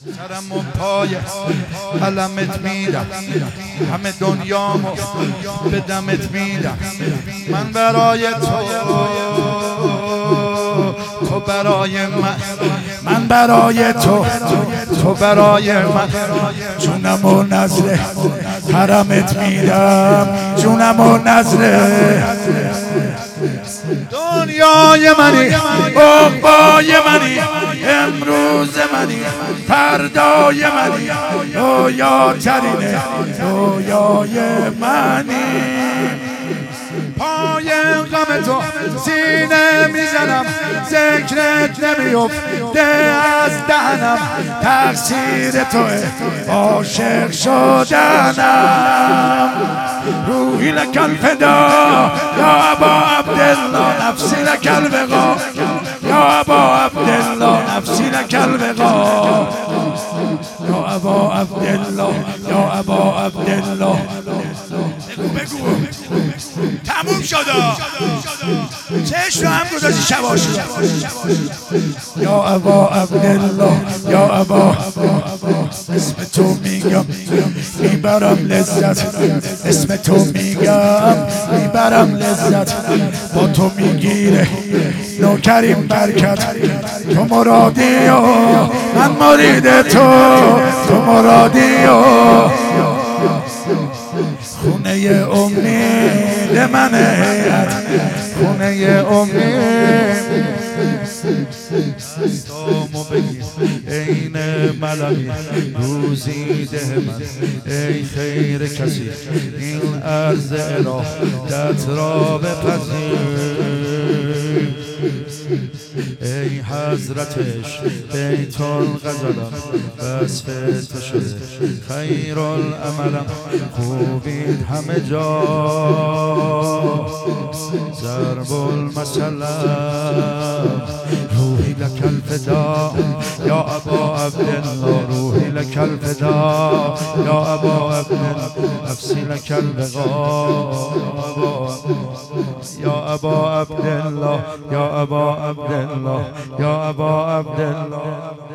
سرم و پای علمت میدم، همه دنیامو به دمت میدم. من برای تو برای من برای تو برای من. جونم و نظر حرمت میدم، جونم و نظر دنیای منی، عقبای منی، امروز منی، فردای منی، رویاترینه رویای منی. پای غم تو سینه میزنم، ذکرت نمیفته از دهنم، تقصیر توه عاشق شدنم. روحی لک الفدا یا ابا عبدالله، نفسی لک البقا یا ابا عبدالله، نفسی لک البقا یا ابا عبدالله، یا ابا عبدالله. بگو تموم شده، چشم رو هم گذاشتی شباشی. یا ابا عبدالله، یا ابا، اسم تو میگم میبرم لذت، اسم تو میگم میبرم لذت. با تو میگیره نوکریم برکت، تو مرادی و من مرید تو مرادی و خونه امید منه، خونه امید. دستامو بگیر عین ملمی، روزی ده من ای خیر کسی، این عرض الهیت را بپذیر. ای حضرتش بیت الغزلم، وصف تو شده خیر العملم، خوبید همه جا ضرب المثلم. روحی لک الفدا یا ابا عبدالله، روحی لک الفدا یا ابا عبدالله، نفسی لک البقا یا ابا عبدالله، یا ابا عبدالله، یا ابا عبدالله.